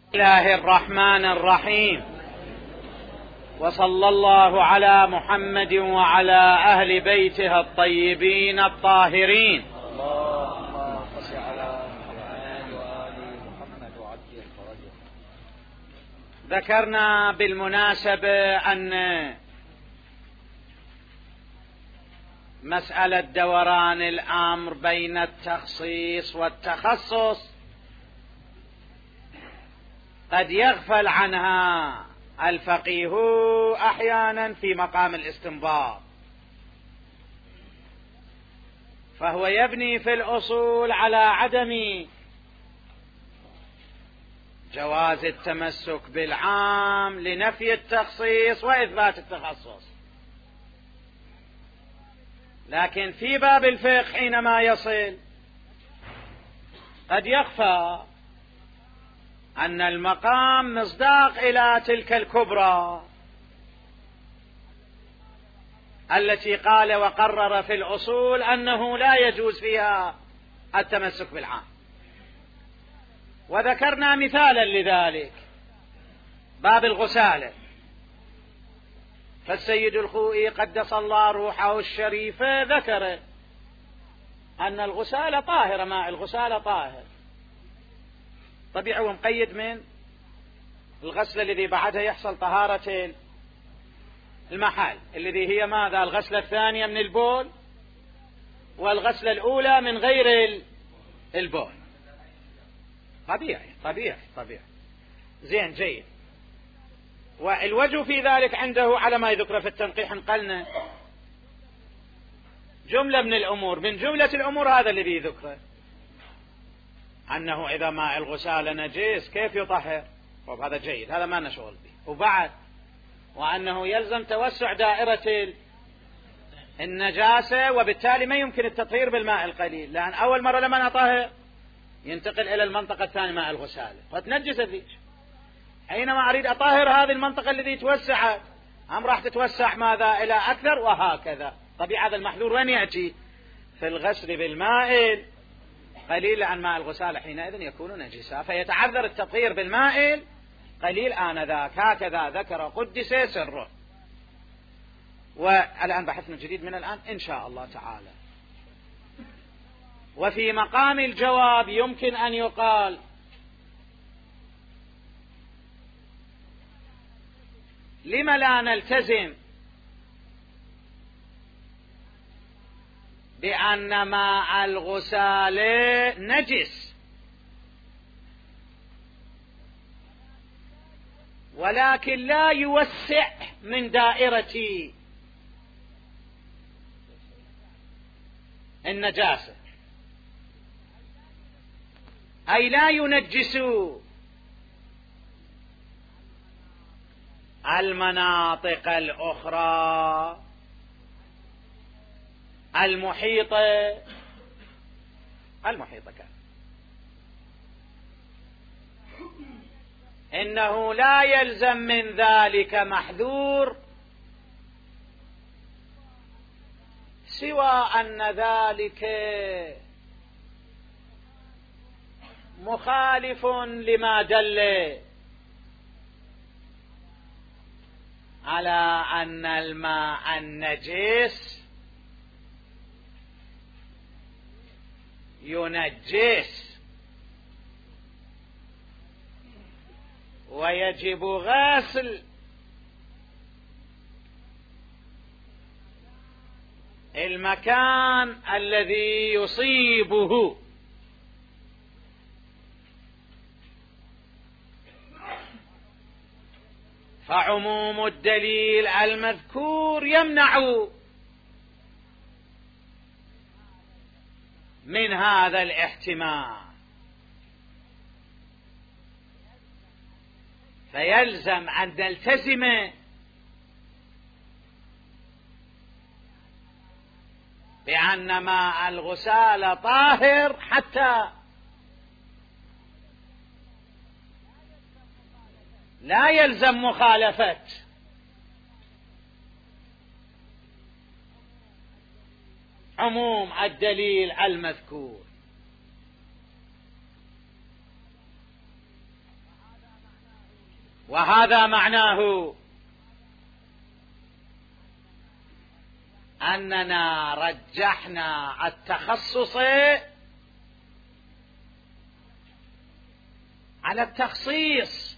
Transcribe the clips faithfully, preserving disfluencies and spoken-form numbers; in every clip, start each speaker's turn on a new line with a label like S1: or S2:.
S1: بسم الله الرحمن الرحيم، وصلى الله على محمد وعلى أهل بيته الطيبين الطاهرين.
S2: اللهم صل على محمد وآل محمد وعجل فرجه.
S1: ذكرنا بالمناسبة أن مسألة دوران الأمر بين التخصيص والتخصص قد يغفل عنها الفقيه أحيانا في مقام الاستنباط، فهو يبني في الأصول على عدم جواز التمسك بالعام لنفي التخصيص وإثبات التخصص، لكن في باب الفقه حينما يصل قد يخفى أن المقام مصداق إلى تلك الكبرى التي قال وقرر في الأصول أنه لا يجوز فيها التمسك بالعام. وذكرنا مثالا لذلك باب الغسالة، فالسيد الخوئي قدس الله روحه الشريفة ذكر أن الغسالة طاهرة، ماء الغسالة طاهر طبيعي ومقيد من الغسلة الذي بعدها يحصل طهارة المحل الذي هي ماذا؟ الغسلة الثانية من البول، والغسلة الأولى من غير البول. طبيعي طبيعي طبيعي زين جيد. والوجه في ذلك عنده على ما يذكر في التنقيح قلنا جملة من الأمور، من جملة الأمور هذا الذي يذكره أنه إذا ماء الغسالة نجس كيف يطهر؟ هذا جيد، هذا ما نشغل به. وبعد وأنه يلزم توسع دائرة النجاسة، وبالتالي ما يمكن التطهير بالماء القليل، لأن أول مرة لما نطهر ينتقل إلى المنطقة الثانية ماء الغسالة فتنجس ذيك. حينما أريد أطهر هذه المنطقة التي توسعت أم راح تتوسع ماذا إلى أكثر، وهكذا. طبيعي هذا المحذور وين يأتي؟ في الغسل بالماء قليل، عن ماء الغسالة حينئذ يكون نجسا، فيتعذر التطهير بالماء قليل آنذاك. هكذا ذكر قدس سره. والآن بحثنا جديد من الآن إن شاء الله تعالى. وفي مقام الجواب يمكن أن يقال لم لا نلتزم بأن ماء الغسالة نجس، ولكن لا يوسع من دائرة النجاسة، أي لا ينجس المناطق الأخرى المحيطة المحيطة كان. إنه لا يلزم من ذلك محذور سوى أن ذلك مخالف لما دل على أن الماء النجس ينجس ويجب غسل المكان الذي يصيبه. فعموم الدليل المذكور يمنع من هذا الاحتمال، فيلزم أن نلتزم بأن ماء الغسالة طاهر، حتى لا يلزم مخالفة عموم الدليل المذكور. وهذا معناه أننا رجحنا التخصص على التخصيص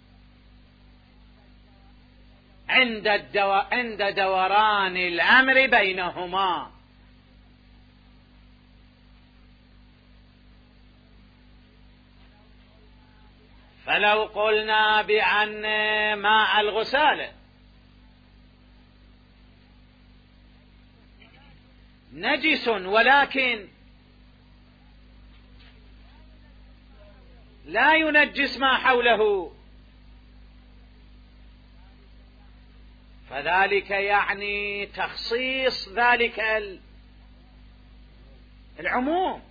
S1: عند الدو... عند دوران الأمر بينهما. فلو قلنا بأن ماء الغسالة نجس ولكن لا ينجس ما حوله، فذلك يعني تخصيص ذلك العموم.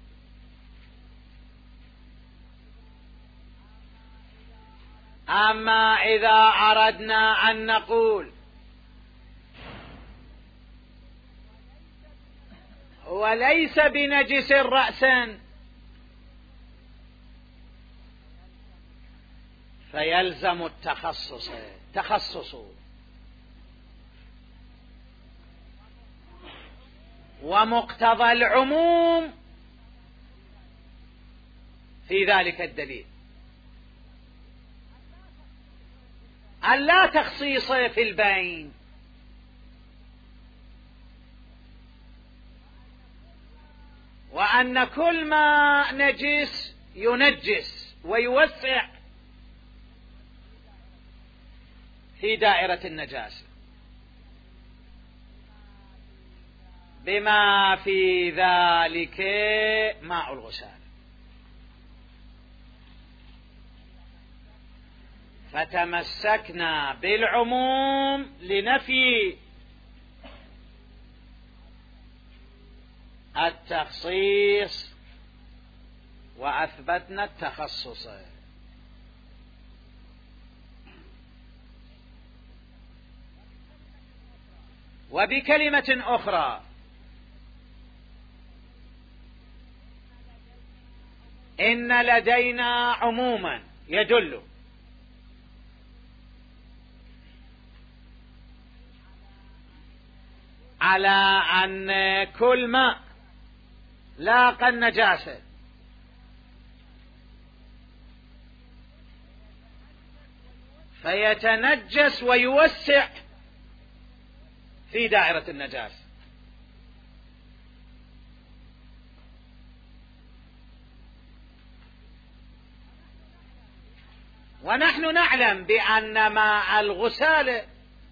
S1: أما إذا أردنا أن نقول وليس بنجس رأسا، فيلزم التخصص تخصص ومقتضى العموم في ذلك الدليل أن لا تخصيص في البين، وأن كل ما نجس ينجس ويوسع في دائرة النجاسة بما في ذلك ماء الغسالة. فتمسكنا بالعموم لنفي التخصيص وأثبتنا التخصص. وبكلمة أخرى، إن لدينا عموما يدل على أن كل ماء لاقى النجاسة فيتنجس ويوسع في دائرة النجاسة. ونحن نعلم بأن ماء الغسالة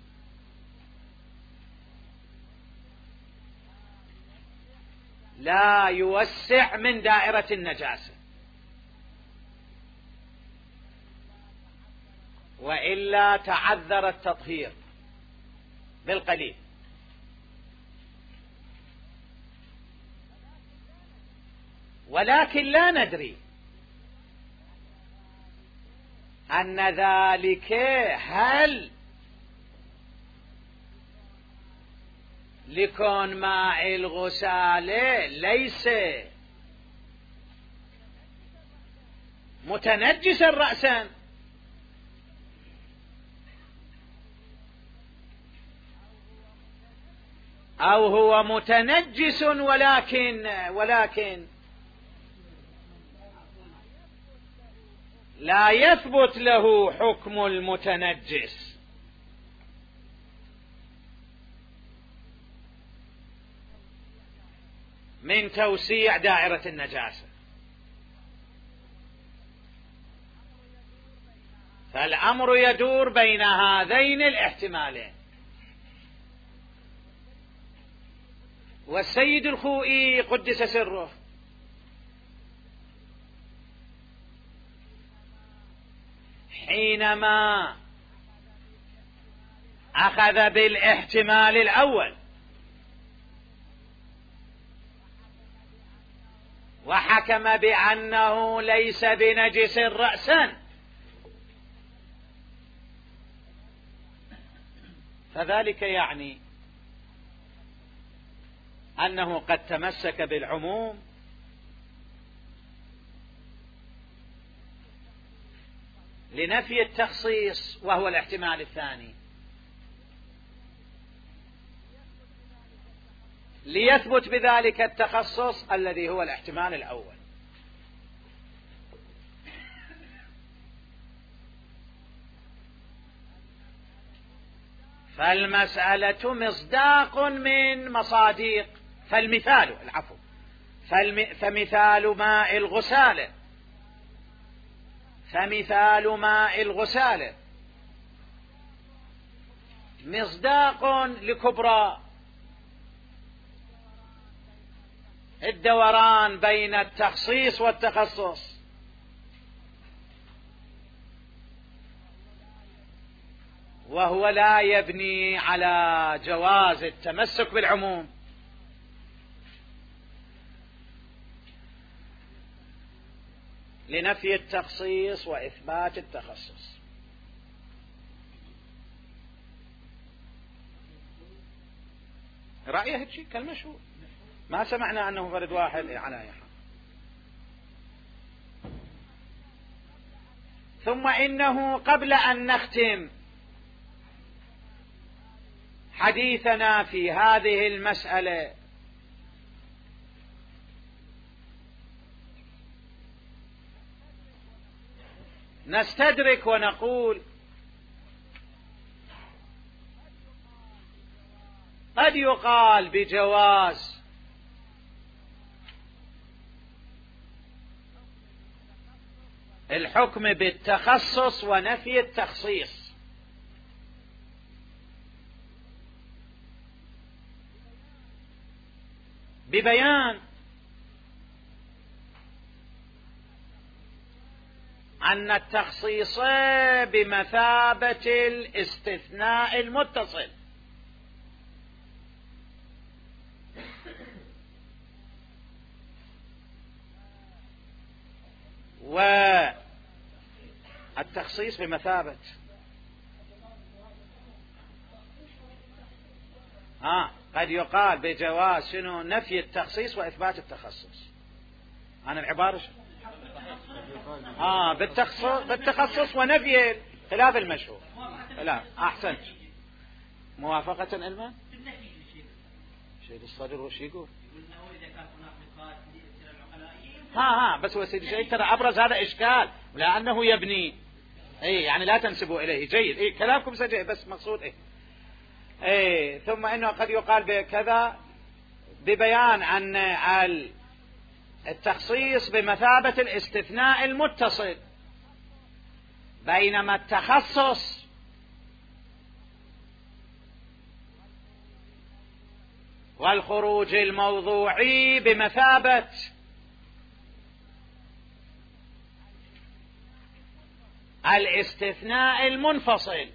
S1: لا يوسع من دائرة النجاسة، وإلا تعذر التطهير بالقليل. ولكن لا ندري أن ذلك هل لكون ماء الغسالة ليس متنجسا رأسا أو هو متنجس ولكن ولكن لا يثبت له حكم المتنجس، من توسيع دائرة النجاسة. فالأمر يدور بين هذين الاحتمالين. والسيد الخوئي قدس سره حينما أخذ بالاحتمال الأول وحكم بأنه ليس بنجس رأسا، فذلك يعني أنه قد تمسك بالعموم لنفي التخصيص وهو الاحتمال الثاني، ليثبت بذلك التخصص الذي هو الاحتمال الأول. فالمسألة مصداق من مصاديق. فالمثال العفو فالم... فمثال ماء الغسالة فمثال ماء الغسالة مصداق لكبرى الدوران بين التخصيص والتخصص، وهو لا يبني على جواز التمسك بالعموم. لنفي التخصيص وإثبات التخصص. رأيه هيك كالمشهور، ما سمعنا أنه فرد واحد على أي حال. ثم إنه قبل أن نختم حديثنا في هذه المسألة نستدرك ونقول قد يقال بجواز الحكم بالتخصص ونفي التخصيص، ببيان أن التخصيص بمثابة الاستثناء المتصل، والتخصيص بمثابة ها قد يقال بجواز شنو نفي التخصيص وإثبات التخصص. أنا العبارة آه بالتخصص بالتخصص ونفي خلاف المشهور. لا أحسنت، موافقة علما شيء الصدر وش يقول؟ ها ها بس هو سيدي شيء ترى أبرز هذا إشكال لأنه يبني أي يعني لا تنسبوا إليه. جيد أي كلامكم سجيد بس مقصود إيه أي ثم إنه قد يقال بكذا ببيان أن التخصيص بمثابة الاستثناء المتصل، بينما التخصص والخروج الموضوعي بمثابة الاستثناء المنفصل.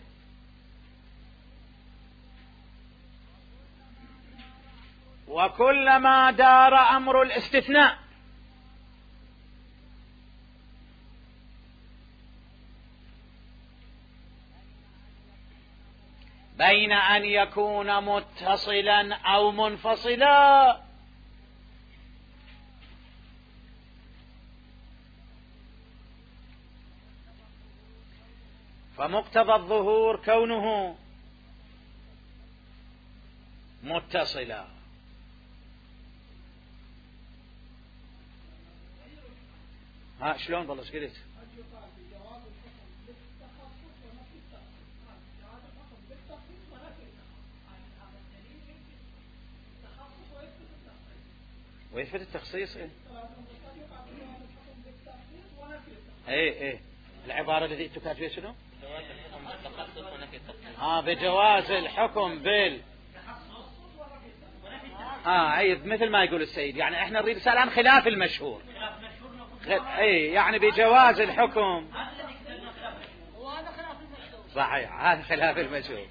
S1: وكلما دار أمر الاستثناء بين أن يكون متصلا أو منفصلا فمقتضى الظهور كونه متصلا. ها شلون والله ايش قلت؟ ويثبت التخصيص ايه ايه ايه العبارة التي تكاد فيها شنو؟ اه بجواز الحكم بال اه اي مثل ما يقول السيد، يعني احنا نريد نسأل عن خلاف المشهور. اي يعني بجواز الحكم صحيح هذا خلاف المشهور.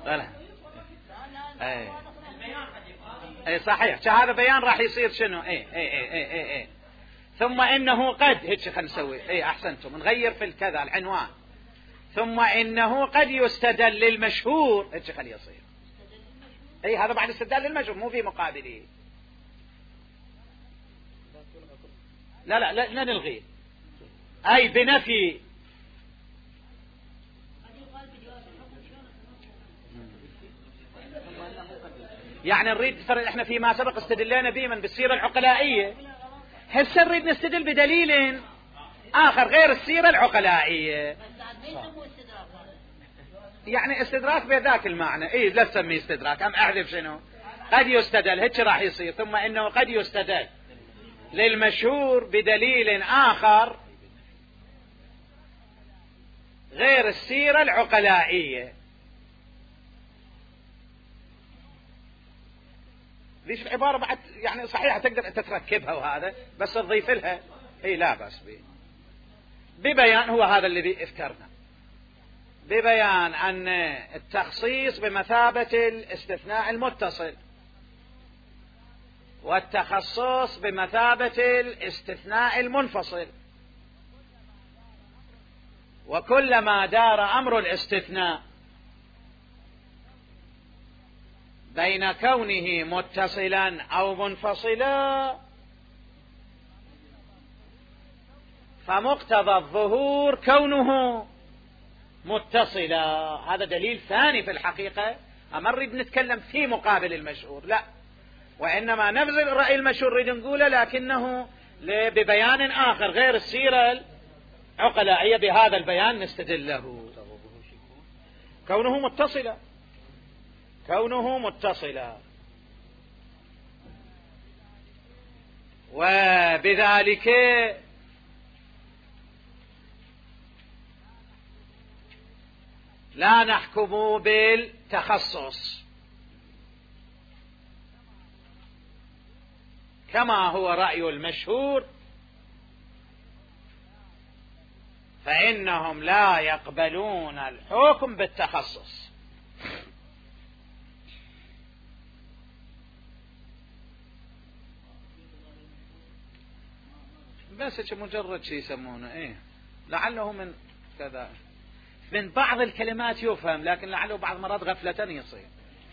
S1: اي اي صحيح هذا بيان راح يصير شنو اي اي اي اي اي, اي. ثم انه قد هيك خلينا نسوي اي احسنتم نغير في الكذا العنوان ثم انه قد يستدل للمشهور هيك خليه يصير اي هذا بعد استدلال للمشهور مو في مقابله. لا لا لا, لا نلغي اي بنفي يعني نريد فرق، احنا فيما سبق استدلنا ديما بالسيرة العقلائية، هسه نريد نستدل بدليل آخر غير السيرة العقلائية. يعني استدراك بذاك المعنى، ايه لا تسميه استدراك، ام احذف شنو؟ قد يستدل، هيك راح يصير. ثم انه قد يستدل للمشهور بدليل آخر غير السيرة العقلائية. ليش العبارة بعد يعني صحيحة تقدر تتركبها وهذا، بس تضيف لها اي لا بأس به، ببيان هو هذا الذي اذكرنا، ببيان أن التخصيص بمثابة الاستثناء المتصل، والتخصص بمثابة الاستثناء المنفصل، وكلما دار أمر الاستثناء بين كونه متصلا أو منفصلا فمقتضى الظهور كونه متصلا. هذا دليل ثاني في الحقيقة، أما نريد نتكلم في مقابل المشهور لا، وإنما نبذل الرأي المشهور نريد نقوله، لكنه ببيان آخر غير السيرة العقلائية، بهذا البيان نستدل له. كونه متصلا، كونه متصلا، وبذلك لا نحكم بالتخصص كما هو رأي المشهور، فإنهم لا يقبلون الحكم بالتخصص. بس مجرد شيء يسمونه ايه، لعله من كذا، من بعض الكلمات يفهم، لكن لعله بعض مرات غفلة يصير.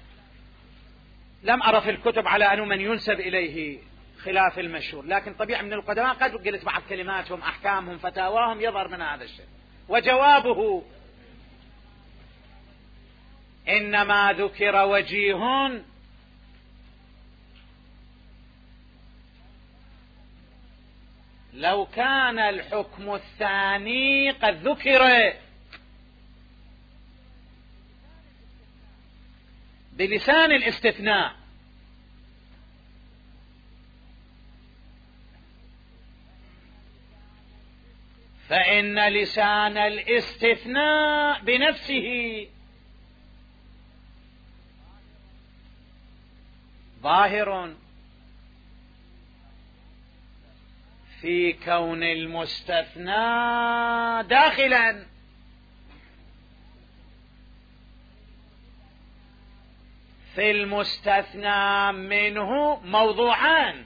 S1: لم أرى في الكتب على أنه من ينسب إليه خلاف المشهور، لكن طبيعي من القدماء قد قلت بعض كلماتهم أحكامهم فتاواهم يظهر من هذا الشيء. وجوابه إنما ذكر وجيه لو كان الحكم الثاني قد ذكر بلسان الاستثناء، فإن لسان الاستثناء بنفسه ظاهر في كون المستثنى داخلا في المستثنى منه موضوعان،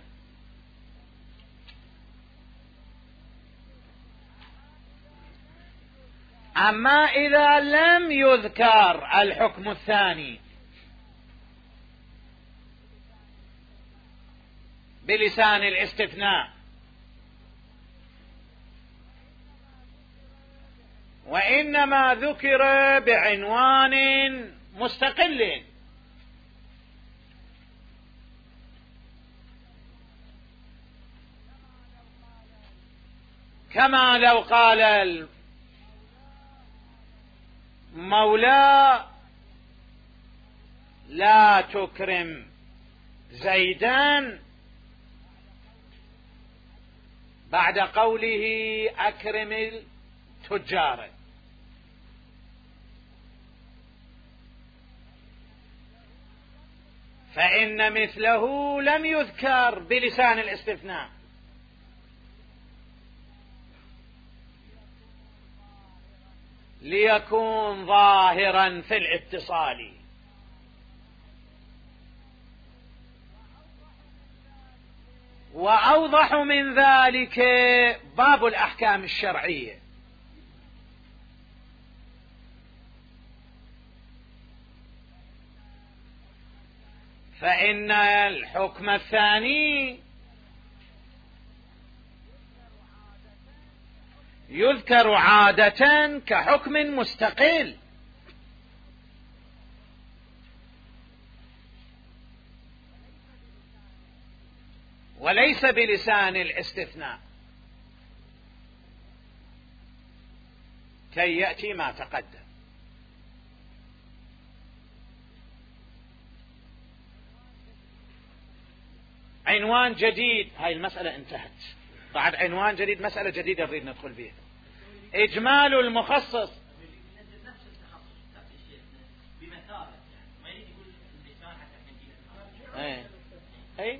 S1: أما إذا لم يذكر الحكم الثاني بلسان الاستثناء وإنما ذكر بعنوان مستقل، كما لو قال المولى لا تكرم زيدان بعد قوله أكرم التجار، فإن مثله لم يذكر بلسان الاستثناء، ليكون ظاهرا في الاتصال. وأوضح من ذلك باب الأحكام الشرعية، فإن الحكم الثاني يذكر عادة كحكم مستقل، وليس بلسان الاستثناء كي يأتي ما تقدم. عنوان جديد، هاي المسألة انتهت، بعد عنوان جديد مسألة جديدة نريد ندخل فيها. إجمال المخصص. ايه ايه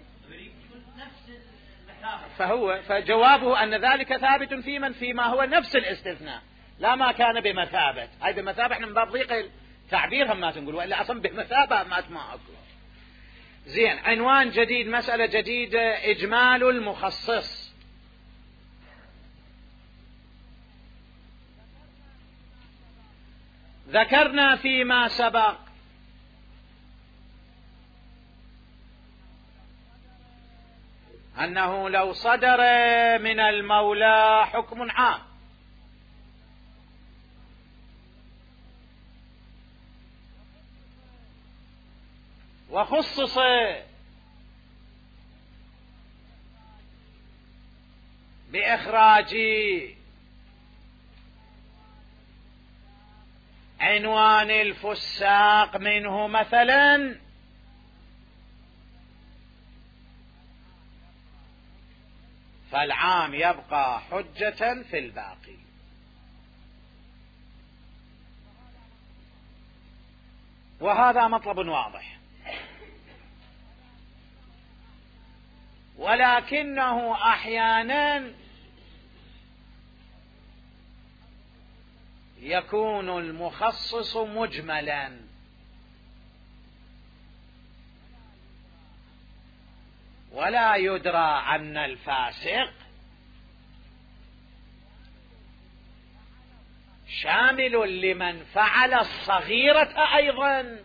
S1: فهو فجوابه أن ذلك ثابت في من فيما هو نفس الاستثناء، لا ما كان بمثابة. هاي بمثابة احنا من باب ضيق التعبير هم ما تنقول، وإلا أصلا بمثابة ما ما أقول. زين، عنوان جديد، مسألة جديدة، إجمال المخصص. ذكرنا فيما سبق أنه لو صدر من المولى حكم عام وخصص بإخراج عنوان الفساق منه مثلا، فالعام يبقى حجة في الباقي. وهذا مطلب واضح، ولكنه أحيانا يكون المخصص مجملا، ولا يدرى أن الفاسق شامل لمن فعل الصغيرة أيضا،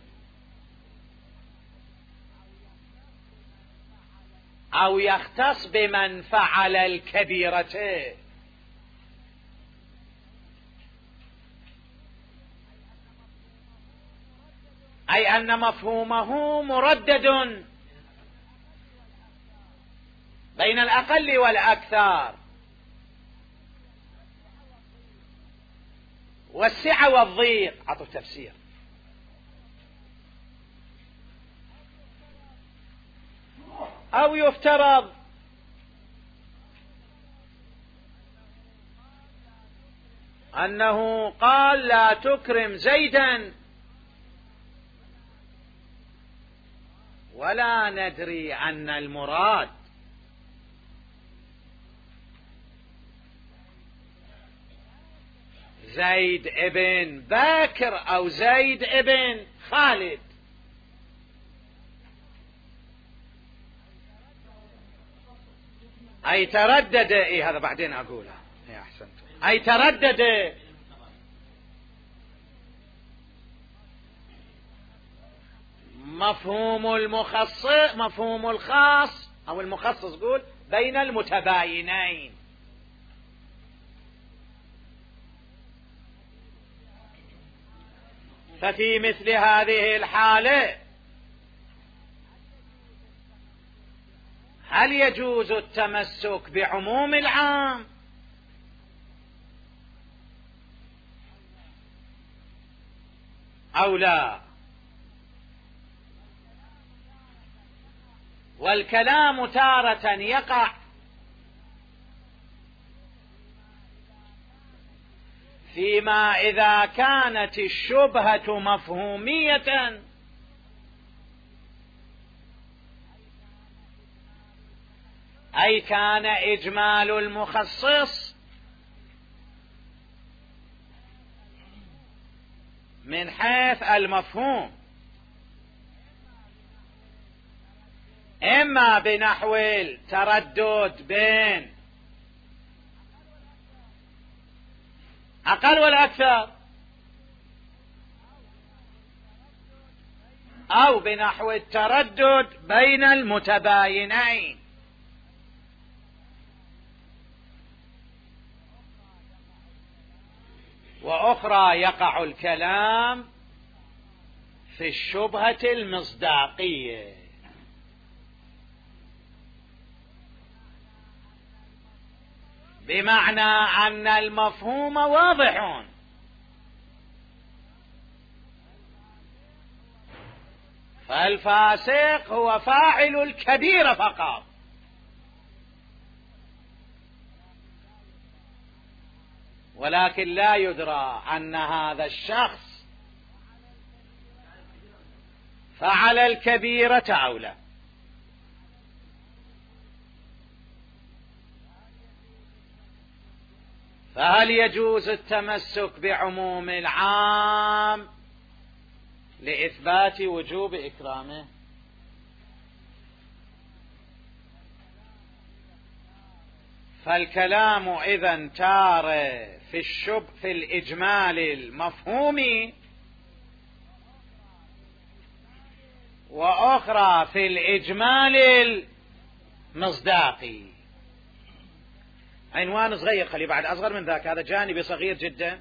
S1: أو يختص بمن فعل الكبيرة، أي أن مفهومه مردد بين الأقل والأكثر، والسعة والضيق. عطوا تفسير. أو يفترض أنه قال لا تكرم زيدا، ولا ندري أن المراد زيد ابن بكر أو زيد ابن خالد. أي تردد، إيه هذا بعدين أقوله، إيه أحسنت، أي تردد مفهوم المخصص مفهوم الخاص أو المخصص قول بين المتباينين. ففي مثل هذه الحالة هل يجوز التمسك بعموم العام أو لا؟ والكلام تارة يقع فيما إذا كانت الشبهة مفهومية، أي كان إجمال المخصص من حيث المفهوم إما بنحو التردد بين أقل والأكثر، أو بنحو التردد بين المتباينين. وأخرى يقع الكلام في الشبهة المصداقية، بمعنى أن المفهوم واضح. فالفاسق هو فاعل الكبيرة فقط، ولكن لا يدرى أن هذا الشخص فعل الكبيرة أو لا. فهل يجوز التمسك بعموم العام لإثبات وجوب إكرامه؟ فالكلام إذن تار في الشب في الإجمال المفهومي، وأخرى في الإجمال المصداقي. عنوان صغير، خلي بعد أصغر من ذاك، هذا جانبي صغير جدا.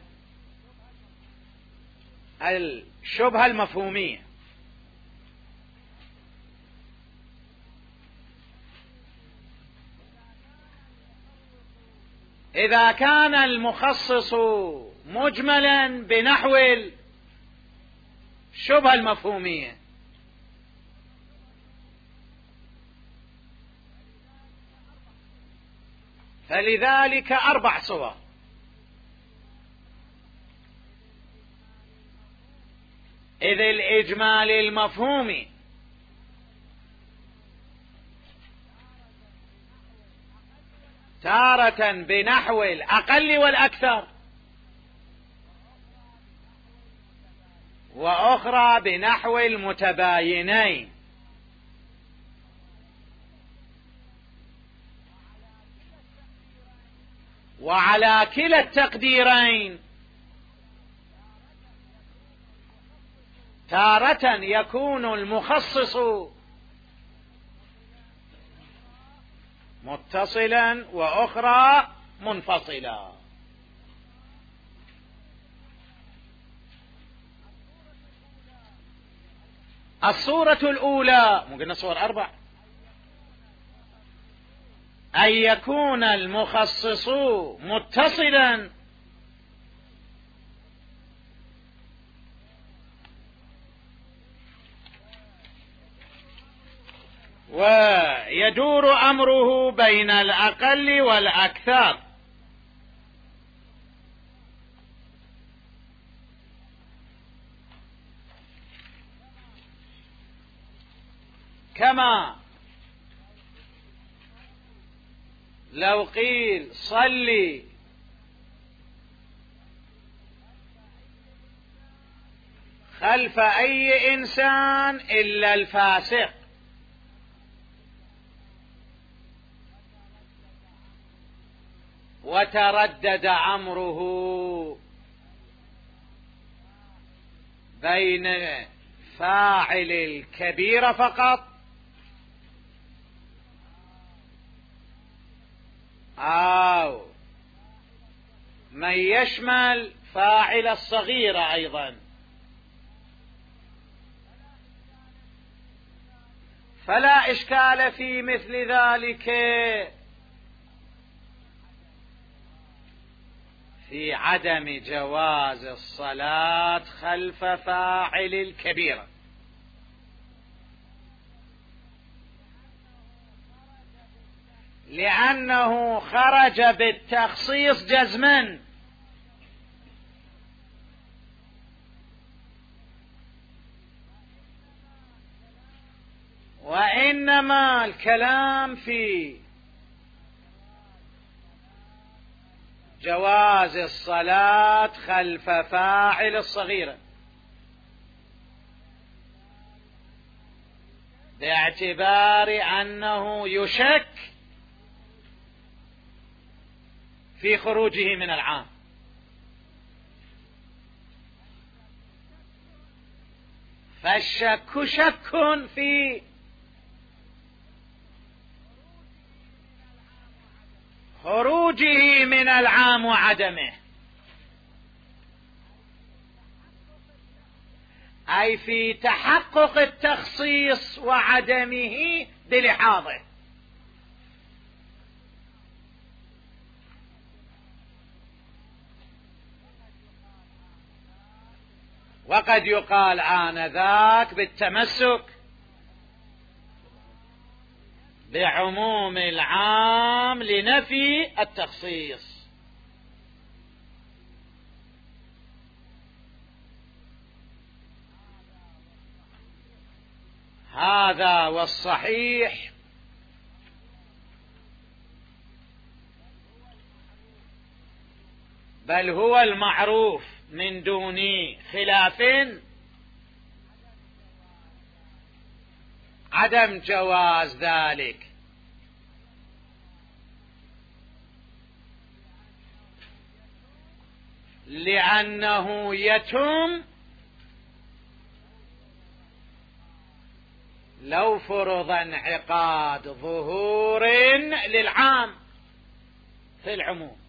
S1: الشبهة المفهومية. إذا كان المخصص مجملا بنحو الشبهة المفهومية، فلذلك أربع صور. إذ الإجمال المفهومي تارة بنحو الأقل والأكثر، وأخرى بنحو المتباينين، وعلى كلا التقديرين تارة يكون المخصص متصلا وأخرى منفصلا. الصورة الأولى، مو قلنا صور أربع، أن يكون المخصص متصلا ويدور أمره بين الأقل والأكثر، كما لو قيل صلي خلف أي إنسان إلا الفاسق، وتردد أمره بين فاعل الكبيرة فقط أو من يشمل فاعل الصغيرة أيضا. فلا إشكال في مثل ذلك في عدم جواز الصلاة خلف فاعل الكبيرة، لأنه خرج بالتخصيص جزما، وإنما الكلام في جواز الصلاة خلف فاعل الصغيرة، باعتبار أنه يشك في خروجه من العام. فالشك شك في خروجه من العام وعدمه، أي في تحقق التخصيص وعدمه بلحاظه. وقد يقال آنذاك بالتمسك بعموم العام لنفي التخصيص. هذا والصحيح بل هو المعروف من دون خلاف عدم جواز ذلك، لأنه يتم لو فرض انعقاد ظهور للعام في العموم،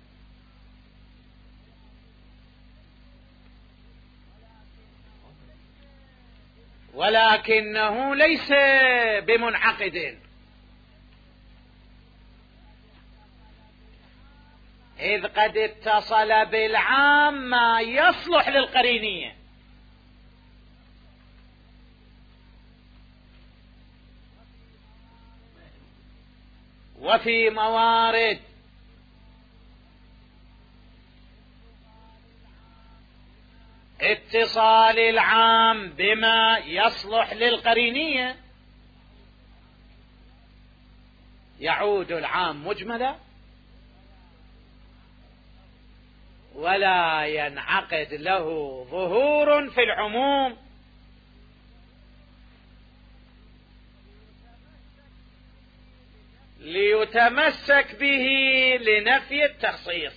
S1: ولكنه ليس بمنعقد، إذ قد اتصل بالعام ما يصلح للقرينية، وفي موارد اتصال العام بما يصلح للقرينية يعود العام مجملا ولا ينعقد له ظهور في العموم، ليتمسك به لنفي التخصيص.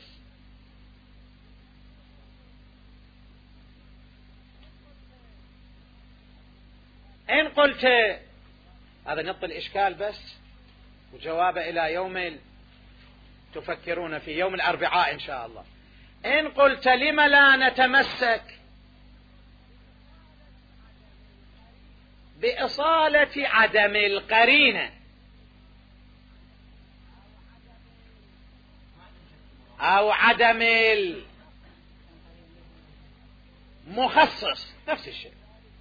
S1: إن قلت هذا نط الإشكال بس، وجوابه إلى يوم تفكرون في يوم الأربعاء إن شاء الله. إن قلت لم لا نتمسك بإصالة عدم القرينة أو عدم المخصص نفس الشيء،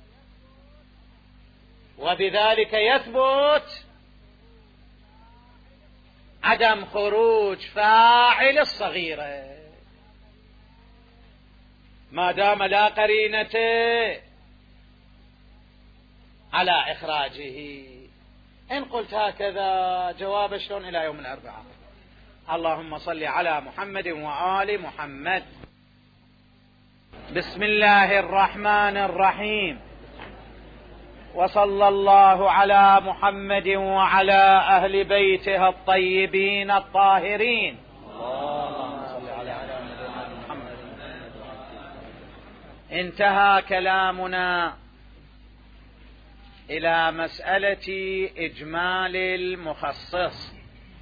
S1: وبذلك يثبت عدم خروج فاعل الصغيرة ما دام لا قرينة على إخراجه. إن قلت هكذا جواب شلون إلى يوم الأربعاء. اللهم صل على محمد وآل محمد. بسم الله الرحمن الرحيم، وصلى الله على محمد وعلى أهل بيته الطيبين الطاهرين.
S2: اللهم صل على محمد.
S1: انتهى كلامنا إلى مسألة إجمال المخصص،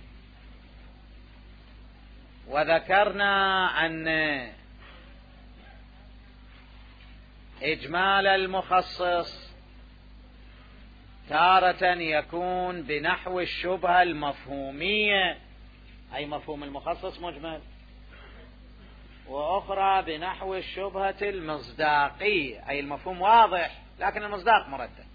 S1: وذكرنا أن إجمال المخصص تارة يكون بنحو الشبهة المفهومية، أي مفهوم المخصص مجمل، وأخرى بنحو الشبهة المصداقية، أي المفهوم واضح لكن المصداق مردد.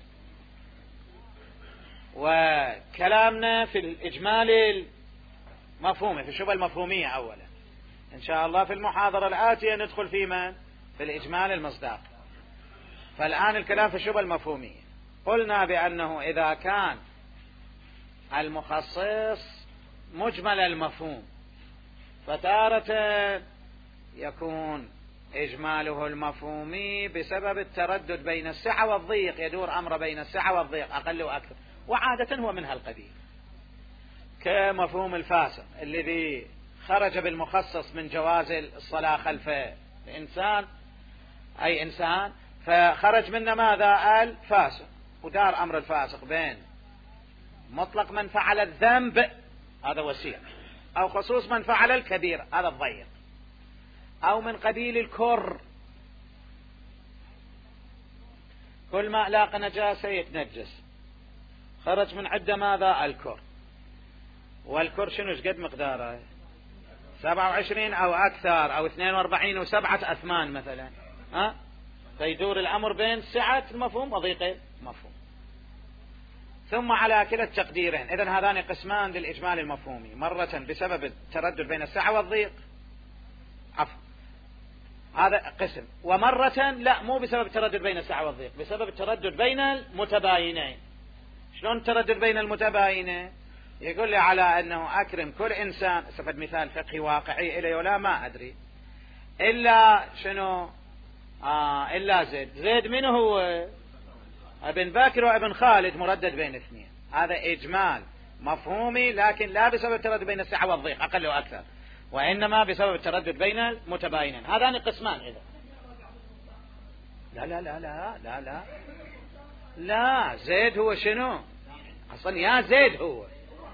S1: وكلامنا في الإجمال المفهومي، في الشبهة المفهومية أولا. إن شاء الله في المحاضرة الآتية ندخل في من؟ في الإجمال المصداقي. فالآن الكلام في الشبهة المفهومية. قلنا بأنه إذا كان المخصص مجمل المفهوم فتارة يكون إجماله المفهومي بسبب التردد بين السعة والضيق، يدور أمر بين السعة والضيق أقل وأكثر، وعادة هو من هالقبيل، كمفهوم الفاسق الذي خرج بالمخصص من جواز الصلاة خلف الإنسان أي إنسان، فخرج منا ماذا؟ الفاسق، ودار أمر الفاسق بين مطلق من فعل الذنب هذا وسيع، أو خصوص من فعل الكبير هذا الضيق، أو من قبيل الكر، كل ما لاقى نجاسة يتنجس، خرج من عدة ماذا؟ الكر. والكر شنو قد مقداره؟ سبعة وعشرين أو أكثر، أو اثنين وأربعين وسبعة أثمان مثلا، ها؟ فيدور الأمر بين سعة المفهوم وضيق المفهوم. ثم على كلا التقديرين، إذن هذان قسمان للإجمال المفهومي، مرة بسبب التردد بين السعة والضيق، عفوا هذا قسم، ومرة لا مو بسبب التردد بين السعة والضيق، بسبب التردد بين المتباينين. شلون التردد بين المتباينين؟ يقول لي على أنه أكرم كل إنسان، استفد مثال فقهي واقعي إلي ولا ما أدري، إلا شنو آه إلا زيد. زيد من هو؟ ابن بكر وابن خالد، مردد بين اثنين. هذا إجمال مفهومي، لكن لا بسبب التردد بين السعة والضيق أقل وأكثر، وإنما بسبب التردد بين المتباينين. هذان قسمان. إذا لا لا لا لا لا لا لا زيد هو شنو أصلا؟ يا زيد هو،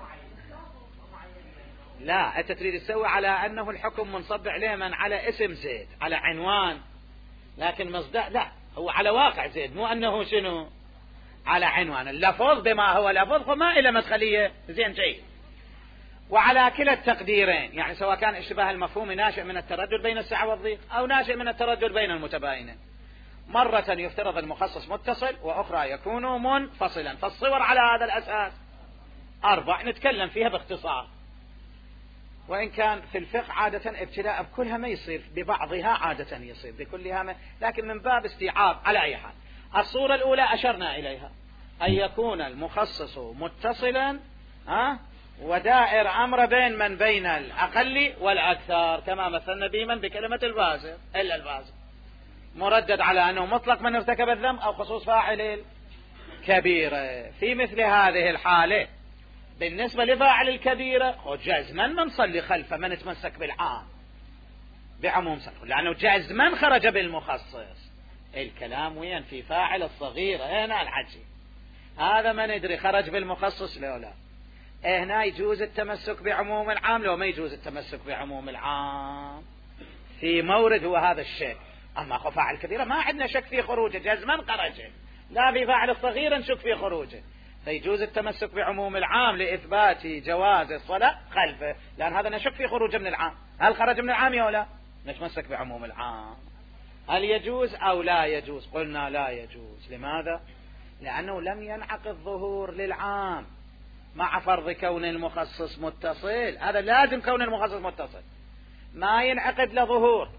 S1: لا أنت تريد تسوي على أنه الحكم منصب عليه من على اسم زيد، على عنوان، لكن مصدر لا، هو على واقع زيد، مو أنه شنو على عنوان. اللفظ بما هو لفظ فما إلى مدخلية زين جيد. وعلى كلا التقديرين، يعني سواء كان اشتباه المفهوم ناشئ من التردد بين السعة والضيق أو ناشئ من التردد بين المتباينين، مرة يفترض المخصص متصل وأخرى يكون منفصلا. فالصور على هذا الأساس أربع نتكلم فيها باختصار، وإن كان في الفقه عادة ابتلاء بكلها ما يصير، ببعضها عادة يصير، بكلها ما، لكن من باب استيعاب. على أي حال، الصورة الأولى أشرنا إليها، أن يكون المخصص متصلا ها ودائر أمر بين من بين الأقل والأكثر، كما مثلنا بمن بكلمة البازر، إلا البازر مردد على أنه مطلق من ارتكب الذنب أو خصوص فاعل الكبيرة. في مثل هذه الحالة بالنسبة لفاعل الكبيرة جزما من صلي خلفه من يتمسك بالعام بعموم سنة، لأنه جزما خرج بالمخصص. الكلام وين؟ في فاعل الصغيرة هنا الحجي، هذا ما ندري خرج بالمخصص لو لا. هنا يجوز التمسك بعموم العام لو ما يجوز التمسك بعموم العام، في مورد هو هذا الشيء. أما فاعل الكبيرة ما عندنا شك في خروجه، جزما خرجه، لا في فاعل الصغيرة نشك في خروجه، فيجوز التمسك بعموم العام لإثبات جواز الصلاة خلفه، لأن هذا نشك في خروجه من العام. هل خرج من العام أو لا؟ نتمسك بعموم العام. هل يجوز أو لا يجوز؟ قلنا لا يجوز. لماذا؟ لأنه لم ينعقد ظهور للعام مع فرض كون المخصص متصل. هذا لازم كون المخصص متصل، ما ينعقد لظهور.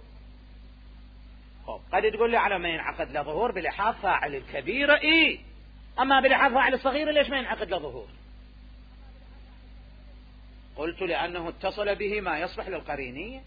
S1: قد تقول لي على ما ينعقد لظهور بلحاظ فاعل الكبيرة إيه، أما بلحاظ فاعل الصغيرة ليش ما ينعقد لظهور؟ قلت لأنه اتصل به ما يصلح للقرينية،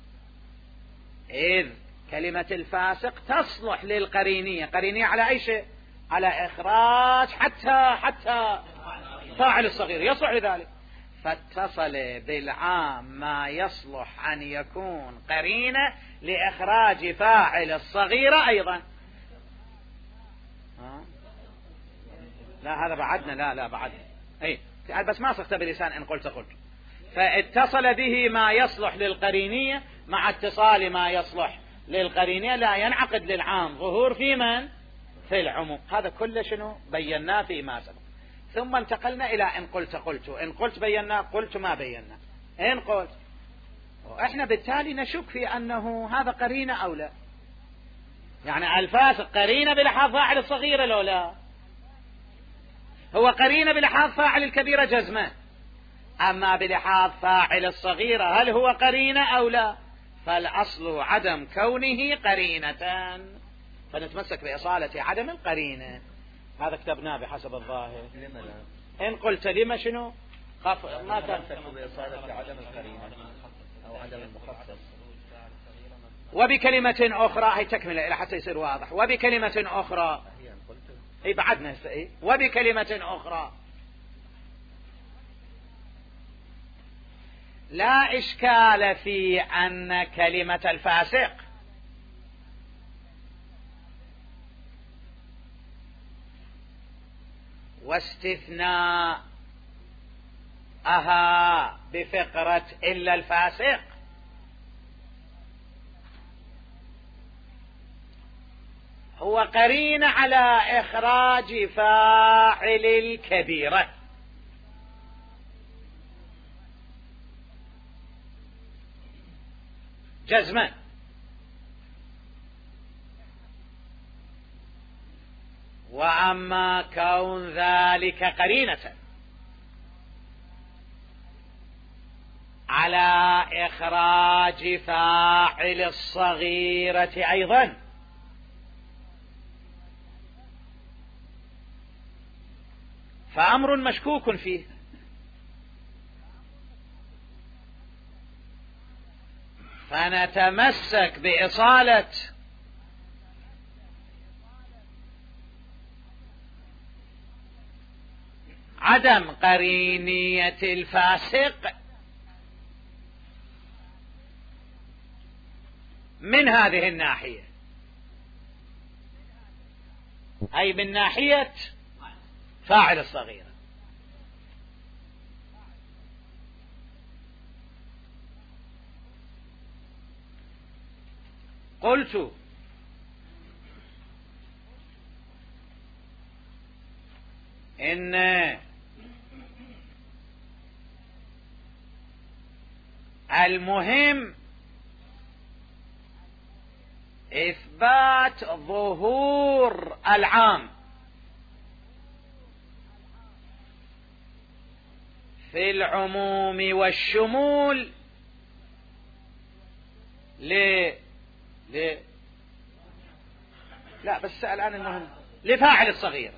S1: إذ كلمة الفاسق تصلح للقرينية. قرينية على أي شيء؟ على إخراج حتى حتى فاعل الصغير يصلح لذلك، فاتصل بالعام ما يصلح أن يكون قرينة لإخراج فاعل الصغيرة أيضا. لا هذا بعدنا، لا لا بعدنا أي، بس ما صحت بلسان إن قلت قلت. فاتصل به ما يصلح للقرينية مع اتصال ما يصلح للقرينية لا ينعقد للعام ظهور في من؟ في العموم. هذا كله شنو بيناه فيما سبق. ثم انتقلنا إلى إن قلت قلت، إن قلت بينا، قلت ما بينا، إن قلت. وإحنا بالتالي نشك في أنه هذا قرينة أو لا. يعني الفاسق قرينة بلحاظ فاعل الصغيرة لو لا؟ هو قرينة بلحاظ فاعل الكبيرة جزما، أما بلحاظ فاعل الصغيرة هل هو قرينة أو لا؟ فالأصل عدم كونه قرينة، فنتمسك بإصالة عدم القرينة. هذا كتبناه بحسب الظاهر. إن قلت لما شنو خف... ما كان
S2: بإصالة عدم القرينة أو عدم المخصص.
S1: وبكلمة أخرى، هي تكملة إلى حتى يصير واضح. وبكلمة أخرى اي بعدنا إيه؟ وبكلمة أخرى لا إشكال في أن كلمة الفاسق واستثناء أها بفقرة إلا الفاسق هو قرين على إخراج فاعل الكبيرة، جزما. وأما كون ذلك قرينة على إخراج فاعل الصغيرة أيضا فأمر مشكوك فيه، فنتمسك بإصالة عدم قرينية الفاسق من هذه الناحية، أي من ناحية فاعل الصغيرة. قلت إن المهم إثبات ظهور العام في العموم والشمول ل ل لا بس الآن المهم لفاعل الصغيرة.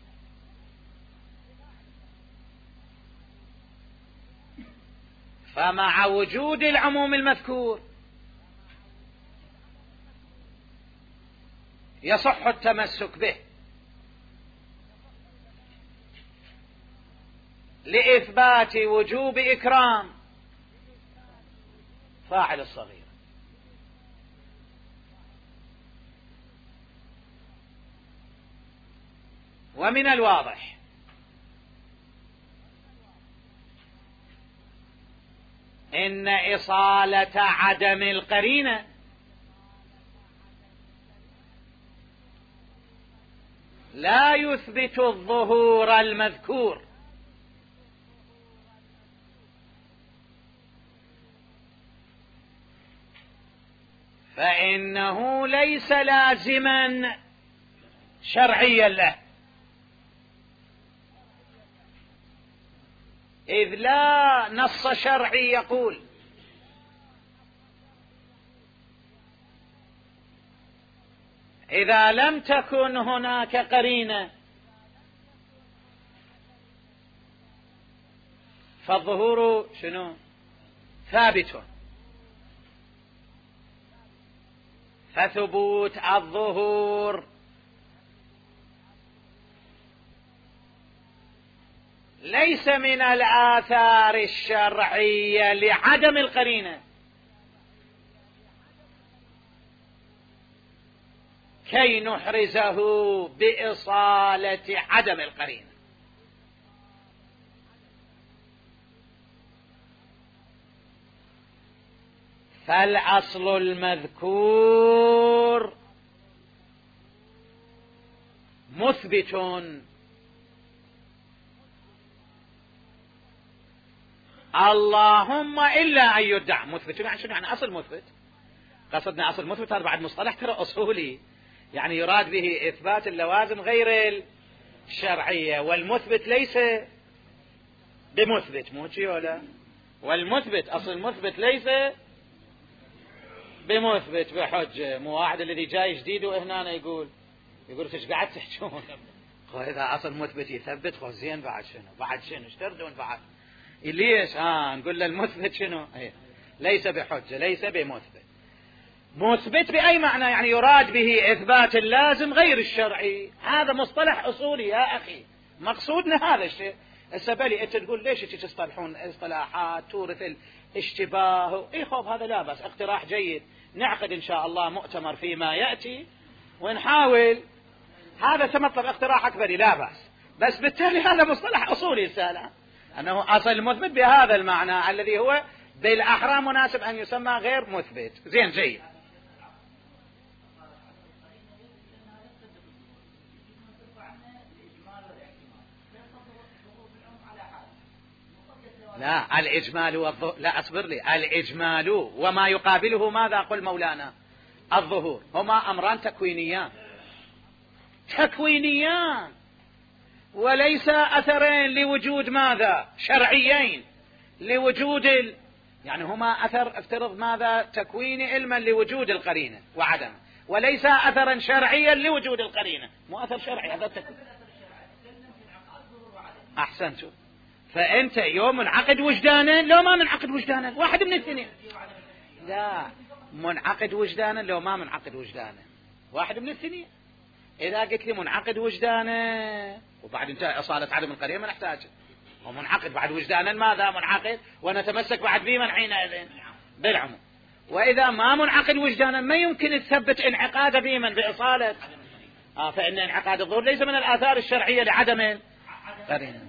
S1: فمع وجود العموم المذكور يصح التمسك به لإثبات وجوب إكرام فاعل الصغير. ومن الواضح إن إصالة عدم القرينة لا يثبت الظهور المذكور، فإنه ليس لازما شرعيا له، إذ لا نص شرعي يقول إذا لم تكن هناك قرينة فالظهور شنو؟ ثابت. فثبوت الظهور ليس من الآثار الشرعية لعدم القرينة كي نحرزه بإصالة عدم القرينة. فالأصل المذكور مثبت اللهم إلا أن يدعى. مثبت يعني شنو؟ يعني أصل مثبت. قصدنا أصل مثبت هذا بعد مصطلح ترى أصولي، يعني يراد به إثبات اللوازم غير الشرعية، والمثبت ليس بمثبت، مو شي ولا؟ والمثبت أصل المثبت ليس بمثبت بحجة. مو واحد الذي جاي جديد وهنا يقول يقول ايش قاعد تحجون؟ إذا أصل مثبت يثبت خو زين، بعد شنو؟ بعد شنو؟ ايش تردون بعد؟ ليش؟ آه نقول له المثبت شنو؟ ايه ليس بحجة، ليس بمثبت. مثبت بأي معنى؟ يعني يراد به إثبات اللازم غير الشرعي. هذا مصطلح أصولي يا أخي، مقصودنا هذا الشيء. السبلي أنت تقول ليش تصطلحون اصطلاحات تورث الاشتباه؟ إيه خوف، هذا لا بس اقتراح جيد، نعقد إن شاء الله مؤتمر فيما يأتي ونحاول. هذا تمطلب اقتراح أكبر لا بس، بس بالتالي هذا مصطلح أصولي رسالة أنه أصل المثبت بهذا المعنى الذي هو بالأحرى مناسب أن يسمى غير مثبت. زين جيد. لا الإجمال والظهور، لا أصبر لي، الإجمال وما يقابله ماذا قل مولانا؟ الظهور. هما أمران تكوينيان. تكوينيان وليس أثرين لوجود ماذا شرعيين لوجود ال... يعني هما أثر افترض ماذا تكويني علما لوجود القرينة وعدم، وليس أثرا شرعيا لوجود القرينة. مو أثر شرعي هذا التكوين. أحسنت. فأنت يوم منعقد وجدانا لو ما منعقد وجدانا، واحد من الاثنين. لا، منعقد وجدانا لو ما منعقد وجدانا، واحد من الاثنين. إذا قلت لي منعقد وجدانا وبعد انتهى أصالة عدم القرينة ما نحتاج، ومنعقد بعد وجدانا ماذا منعقد ونتمسك بعد بمن حينئذ بالعموم. وإذا ما منعقد وجدانا ما يمكن تثبت انعقاد بمن بإصالة، آه فإن انعقاد الظهور ليس من الآثار الشرعية لعدم القرينة.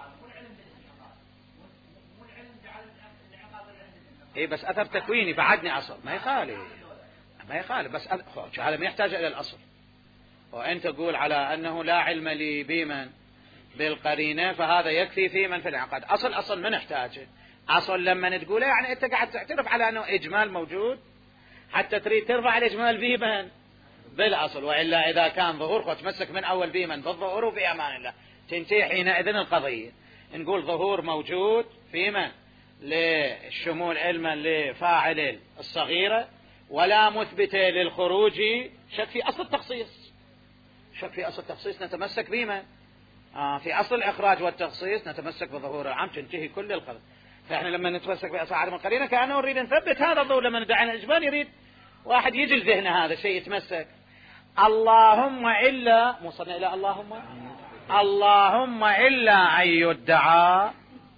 S1: إيه بس أثر تكويني بعدني أصل ما يخالف، ما يخالف بس أث... هذا ما يحتاج إلى الأصل. وأنت تقول على أنه لا علم لي بمن بالقرينة فهذا يكفي في من في الانعقاد. أصل أصل ما نحتاجه. أصل لما تقوله يعني أنت قاعد تعترف على أنه إجمال موجود حتى تريد ترفع الإجمال بمن بالأصل، وإلا إذا كان ظهور خو تمسك من أول بمن بالظهور وفي أمان الله تنتهي حينئذ القضية. نقول ظهور موجود في من للشمول علما لفاعل الصغيرة ولا مثبت للخروج، شك في أصل التخصيص، شك في أصل التخصيص نتمسك بما آه في أصل الإخراج والتخصيص نتمسك بظهور العام تنتهي كل القضية. فإحنا لما نتمسك بأصل عدم القرينة كأنه نريد نثبت هذا الظهور. لما ندعي عن الإجمال يريد واحد يجي لذهنه هذا الشيء يتمسك. اللهم إلا موصلنا إلى اللهم اللهم إلا أن يدعى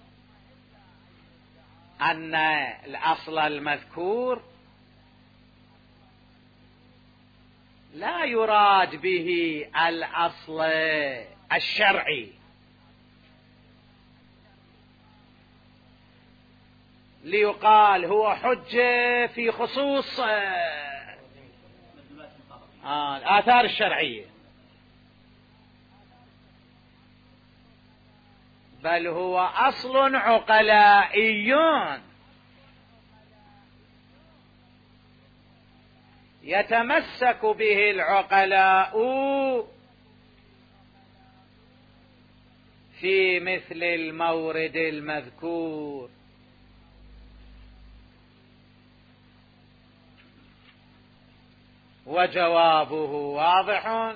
S1: أن الأصل المذكور لا يراد به الأصل الشرعي ليقال هو حجة في خصوص آه الآثار الشرعية، بل هو أصل عقلائي يتمسك به العقلاء في مثل المورد المذكور. وجوابه واضح.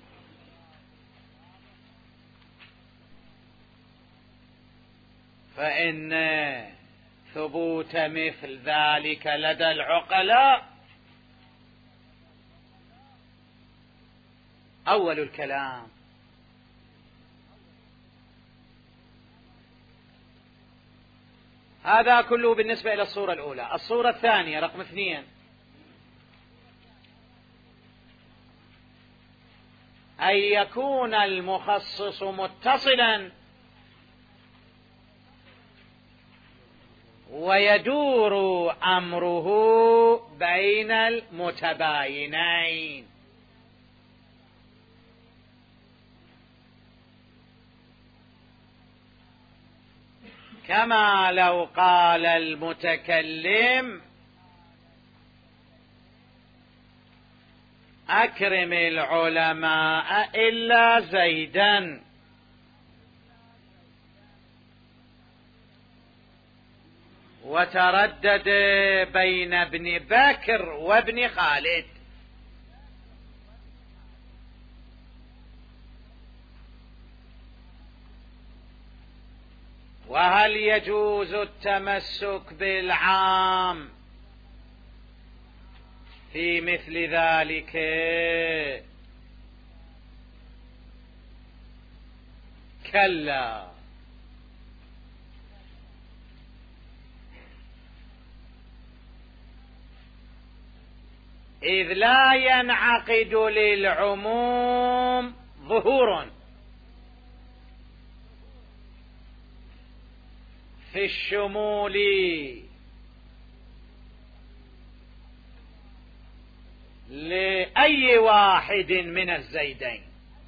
S1: فإن ثبوت مثل ذلك لدى العقلاء أول الكلام. هذا كله بالنسبة إلى الصورة الأولى. الصورة الثانية رقم اثنين، أن يكون المخصص متصلا ويدور أمره بين المتباينين، كما لو قال المتكلم أكرم العلماء إلا زيدا، وتردد بين ابن بكر وابن خالد. وهل يجوز التمسك بالعام في مثل ذلك؟ كلا، إذ لا ينعقد للعموم ظهور في الشمول لأي واحد من الزيدين،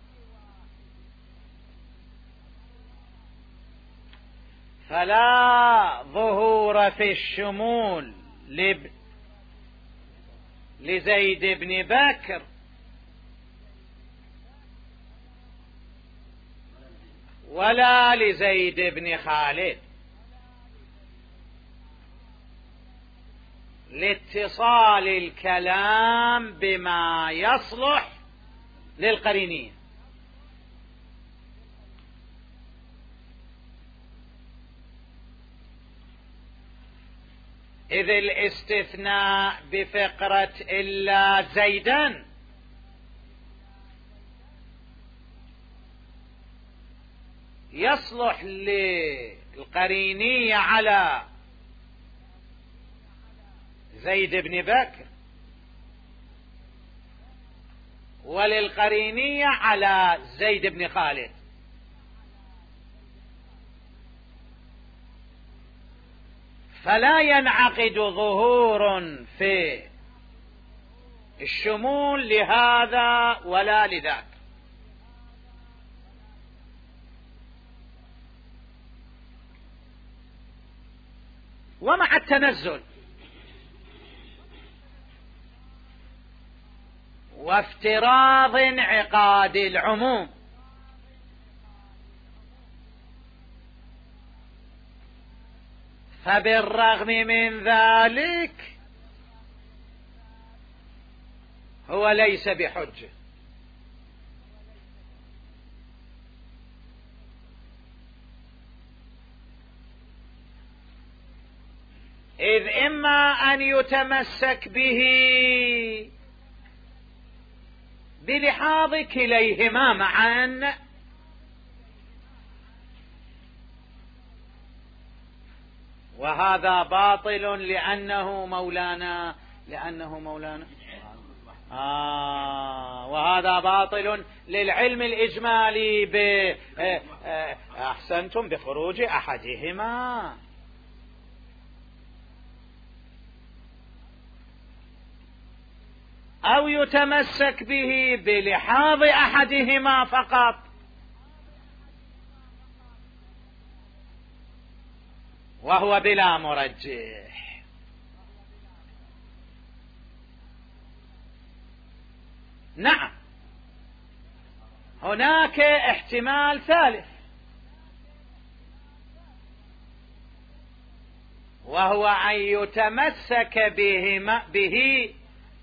S1: فلا ظهور في الشمول لب لزيد بن بكر ولا لزيد بن خالد، لاتصال الكلام بما يصلح للقرينية. إذ الاستثناء بفقرة إلا زيدا يصلح للقرينية على زيد بن بكر، وللقرينية على زيد بن خالد. فلا ينعقد ظهور في الشمول لهذا ولا لذاك. ومع التنزل وافتراض انعقاد العموم، فبالرغم من ذلك هو ليس بحجة، إذ إما أن يتمسك به بلحاظ كليهما معا، وهذا باطل لأنه مولانا لأنه مولانا آه وهذا باطل للعلم الإجمالي ب أحسنتم بخروج أحدهما. أو يتمسك به بلحاظ أحدهما فقط، وهو بلا مرجح. نعم، هناك احتمال ثالث، وهو أن يتمسك بهما به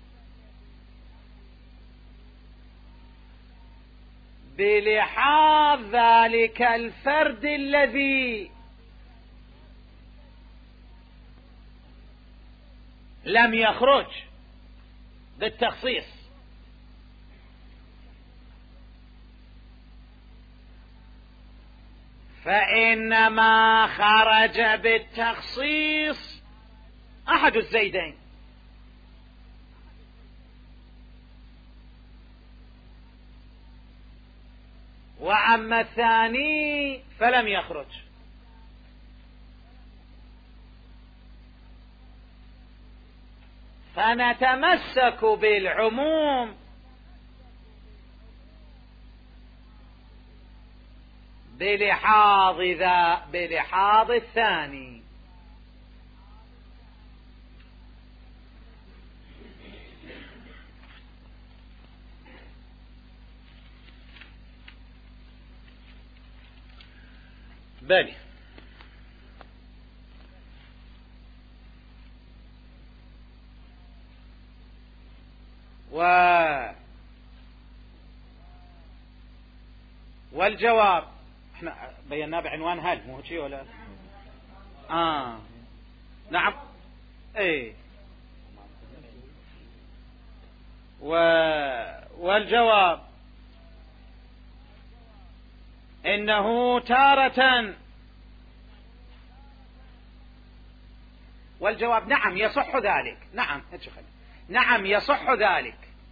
S1: بلحاظ ذلك الفرد الذي لم يخرج بالتخصيص، فإنما خرج بالتخصيص أحد الزيدين، وأما الثاني فلم يخرج. فنتمسك بالعموم بلحاظ ذا بلحاظ الثاني. بلي و والجواب احنا بيناه بعنوان هل، مو هيك ولا؟ اه نعم ايه. و والجواب انه تارة، والجواب نعم يصح ذلك، نعم نعم يصح ذلك.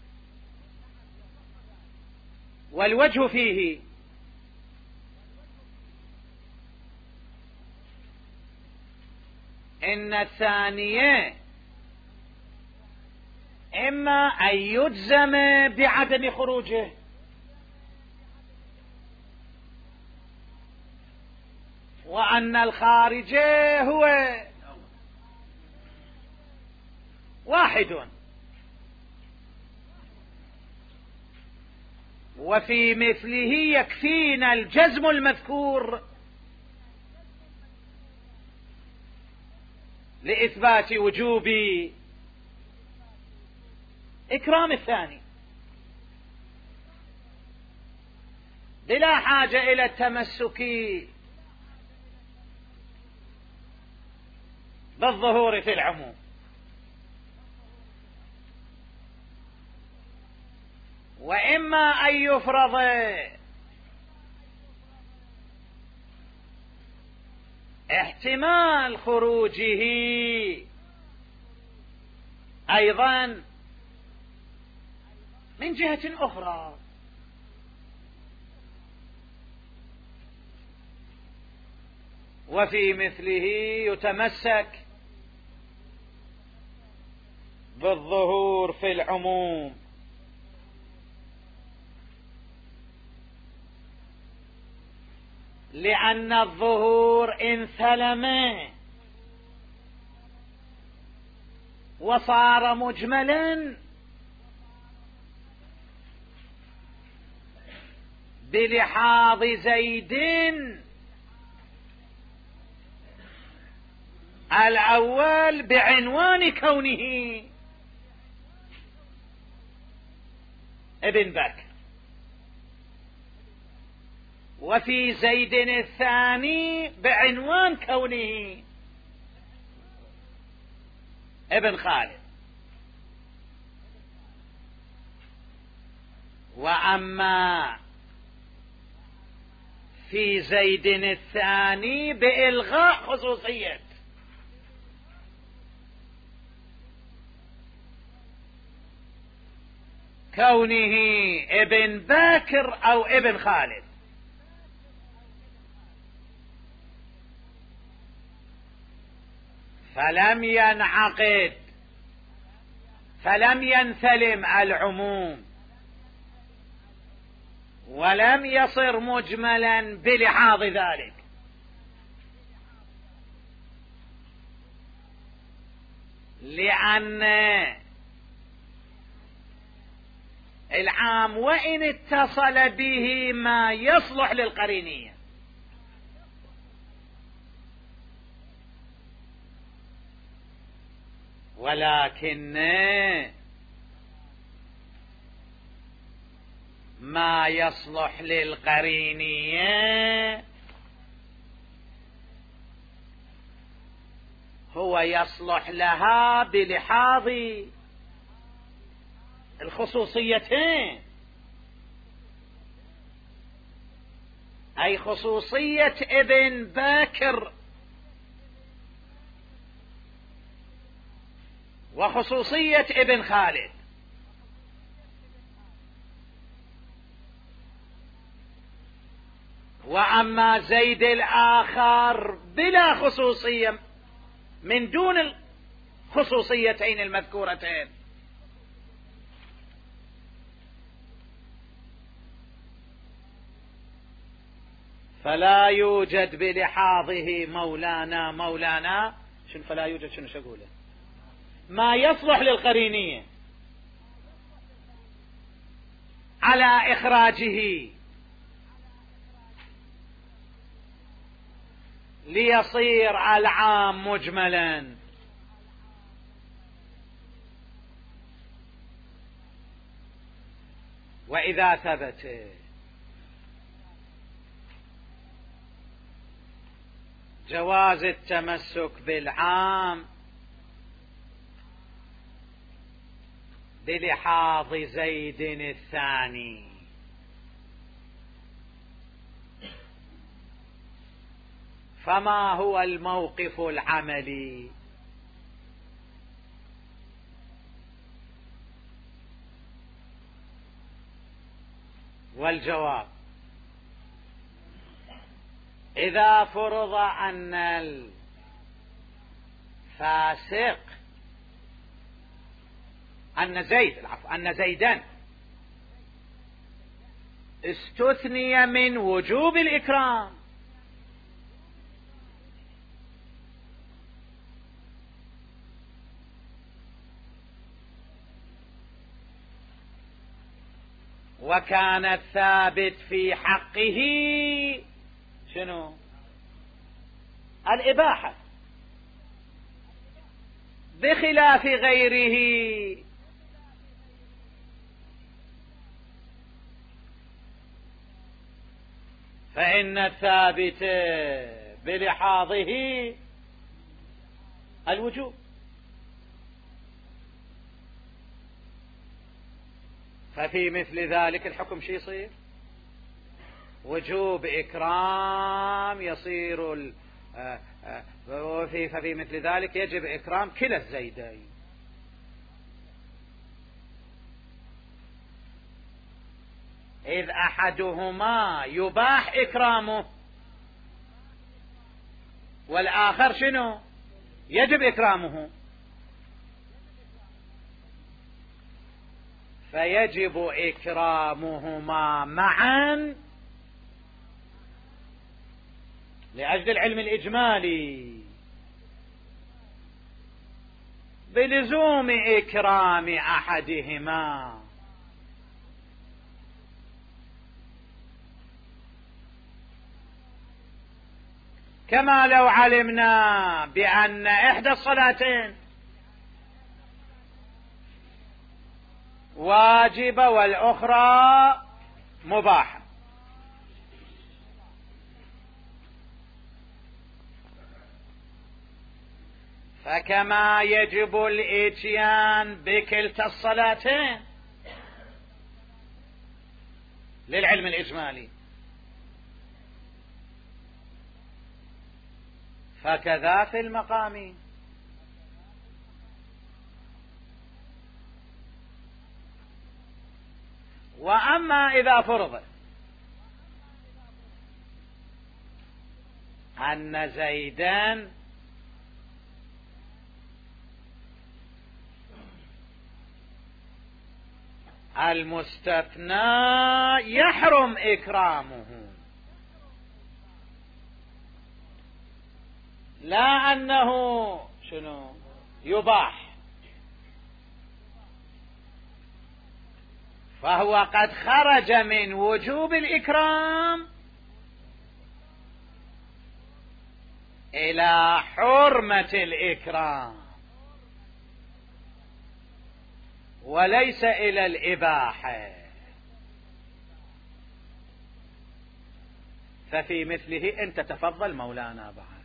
S1: والوجه فيه إن الثانية إما أن يجزم بعدم خروجه، وأن الخارج هو واحد. وفي مثله يكفينا الجزم المذكور لإثبات وجوب إكرام الثاني بلا حاجة إلى التمسك بالظهور في العموم. وإما أن يفرض احتمال خروجه أيضا من جهة أخرى، وفي مثله يتمسك بالظهور في العموم، لأن الظهور إن ثلم وصار مجملا بلحاظ زيد الأول بعنوان كونه ابن بكر، وفي زيد الثاني بعنوان كونه ابن خالد. وأما في زيد الثاني بإلغاء خصوصية كونه ابن باكر أو ابن خالد، فلم ينعقد فلم ينثلم العموم ولم يصر مجملا بلحاظ ذلك، لأن العام وإن اتصل به ما يصلح للقرينية ولكن ما يصلح للقرينية هو يصلح لها بلحاظ الخصوصيتين، أي خصوصية ابن باكر وخصوصية ابن خالد. وأما زيد الآخر بلا خصوصية من دون الخصوصيتين المذكورتين، فلا يوجد بلحاظه مولانا مولانا شنو فلا يوجد شنو شقوله ما يصلح للقرينية على إخراجه ليصير العام مجملا. وإذا ثبت جواز التمسك بالعام بلحاظ زيد الثاني، فما هو الموقف العملي؟ والجواب: إذا فرض أن الفاسق أن زيد العفو أن زيدا استثني من وجوب الإكرام، وكان الثابت في حقه شنو؟ الإباحة، بخلاف غيره فإن الثابت بلحاظه الوجوب. ففي مثل ذلك الحكم شي يصير؟ وجوب إكرام يصير ال... وفي ففي مثل ذلك يجب إكرام كلا الزيدين. إذ أحدهما يباح إكرامه والآخر شنو؟ يجب إكرامه، فيجب إكرامهما معا لأجل العلم الإجمالي بلزوم إكرام أحدهما. كما لو علمنا بأن إحدى الصلاتين واجبة والأخرى مباحة، فكما يجب الإتيان بكلتا الصلاتين للعلم الإجمالي، فكذا في المقام. وأما إذا فرض أن زيدا المستثنى يحرم إكرامه، لا أنه شنو يباح، فهو قد خرج من وجوب الإكرام إلى حرمة الإكرام وليس إلى الإباحة. ففي مثله أنت تفضل مولانا بعد.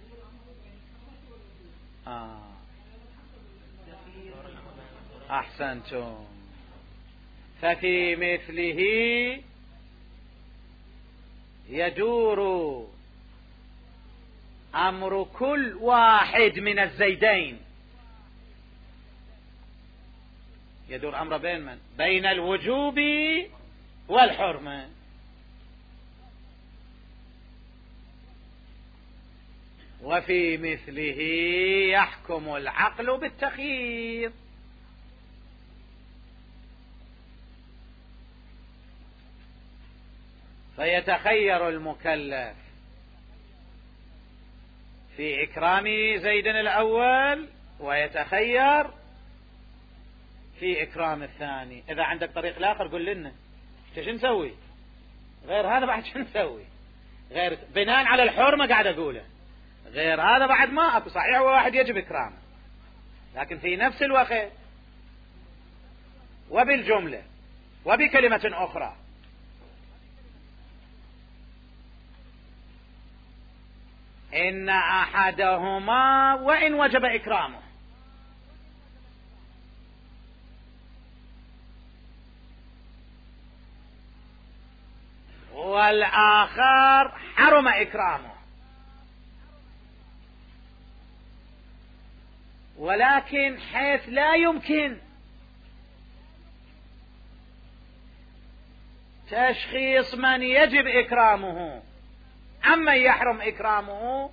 S1: آه. أحسنتم. ففي مثله يدور أمر كل واحد من الزيدين، يدور أمر بين من؟ بين الوجوب والحرمة. وفي مثله يحكم العقل بالتخيير، فيتخير المكلف في إكرام زيد الأول ويتخير في إكرام الثاني. إذا عندك طريق الآخر قل لنا شو نسوي غير هذا، بعد شو نسوي غير بناء على الحرمة قاعد أقوله، غير هذا بعد ما أكو. صحيح هو واحد يجب إكرامه، لكن في نفس الوقت وبالجملة وبكلمة أخرى إن أحدهما وإن وجب إكرامه والآخر حرم إكرامه، ولكن حيث لا يمكن تشخيص من يجب إكرامه عمن يحرم إكرامه،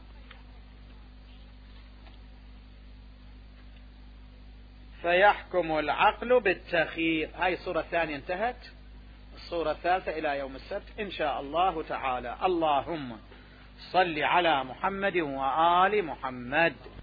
S1: فيحكم العقل بالتخيير. هاي الصورة الثانية انتهت. الصورة الثالثة إلى يوم السبت إن شاء الله تعالى. اللهم صل على محمد وآل محمد.